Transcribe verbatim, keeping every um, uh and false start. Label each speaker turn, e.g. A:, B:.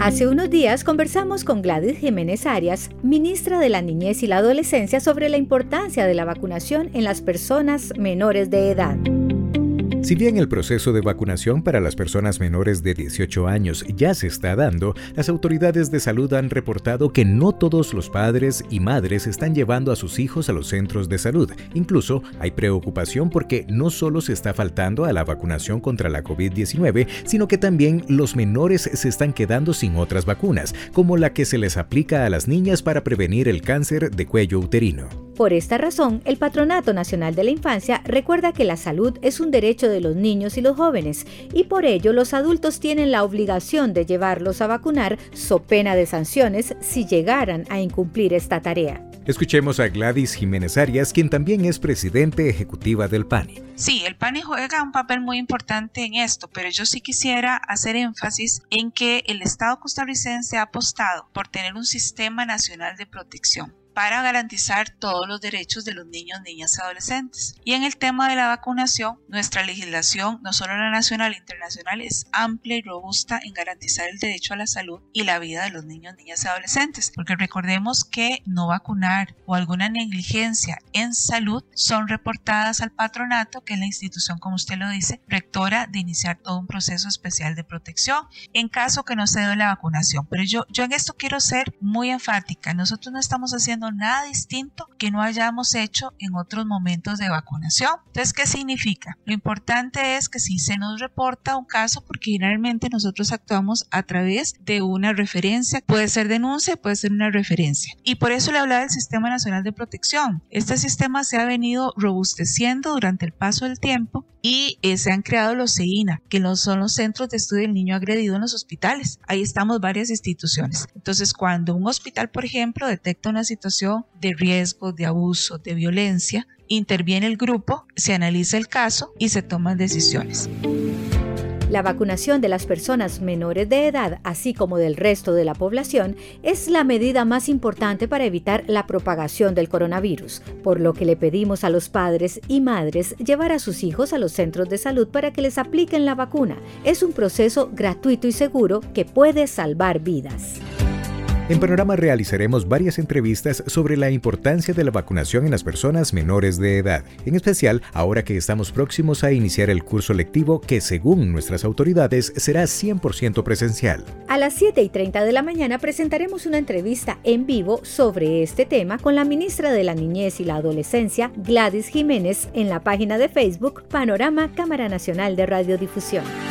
A: Hace unos días conversamos con Gladys Jiménez Arias, ministra de la Niñez y la Adolescencia, sobre la importancia de la vacunación en las personas menores de edad.
B: Si bien el proceso de vacunación para las personas menores de dieciocho años ya se está dando, las autoridades de salud han reportado que no todos los padres y madres están llevando a sus hijos a los centros de salud. Incluso hay preocupación porque no solo se está faltando a la vacunación contra la covid diecinueve, sino que también los menores se están quedando sin otras vacunas, como la que se les aplica a las niñas para prevenir el cáncer de cuello uterino.
A: Por esta razón, el Patronato Nacional de la Infancia recuerda que la salud es un derecho de los niños y los jóvenes, y por ello los adultos tienen la obligación de llevarlos a vacunar, so pena de sanciones si llegaran a incumplir esta tarea.
B: Escuchemos a Gladys Jiménez Arias, quien también es presidente ejecutiva del PANI.
C: Sí, el PANI juega un papel muy importante en esto, pero yo sí quisiera hacer énfasis en que el Estado costarricense ha apostado por tener un sistema nacional de protección para garantizar todos los derechos de los niños, niñas y adolescentes. Y en el tema de la vacunación, nuestra legislación, no solo la nacional e internacional, es amplia y robusta en garantizar el derecho a la salud y la vida de los niños, niñas y adolescentes. Porque recordemos que no vacunar o alguna negligencia en salud son reportadas al patronato, que es la institución, como usted lo dice, rectora de iniciar todo un proceso especial de protección en caso que no se dé la vacunación. Pero yo, yo en esto quiero ser muy enfática. Nosotros no estamos haciendo nada distinto que no hayamos hecho en otros momentos de vacunación. Entonces, ¿qué significa? Lo importante es que si se nos reporta un caso, porque generalmente nosotros actuamos a través de una referencia, puede ser denuncia, puede ser una referencia. Y por eso le hablaba del Sistema Nacional de Protección. Este sistema se ha venido robusteciendo durante el paso del tiempo y eh, se han creado los C I N A, que no son los Centros de Estudio del Niño Agredido en los hospitales. Ahí estamos varias instituciones. Entonces, cuando un hospital, por ejemplo, detecta una situación de riesgo, de abuso, de violencia, interviene el grupo, se analiza el caso y se toman decisiones.
A: La vacunación de las personas menores de edad, así como del resto de la población, es la medida más importante para evitar la propagación del coronavirus, por lo que le pedimos a los padres y madres llevar a sus hijos a los centros de salud para que les apliquen la vacuna. Es un proceso gratuito y seguro que puede salvar vidas.
B: En Panorama realizaremos varias entrevistas sobre la importancia de la vacunación en las personas menores de edad, en especial ahora que estamos próximos a iniciar el curso lectivo que, según nuestras autoridades, será cien por ciento presencial.
A: A las siete y treinta de la mañana presentaremos una entrevista en vivo sobre este tema con la ministra de la Niñez y la Adolescencia, Gladys Jiménez, en la página de Facebook Panorama Cámara Nacional de Radiodifusión.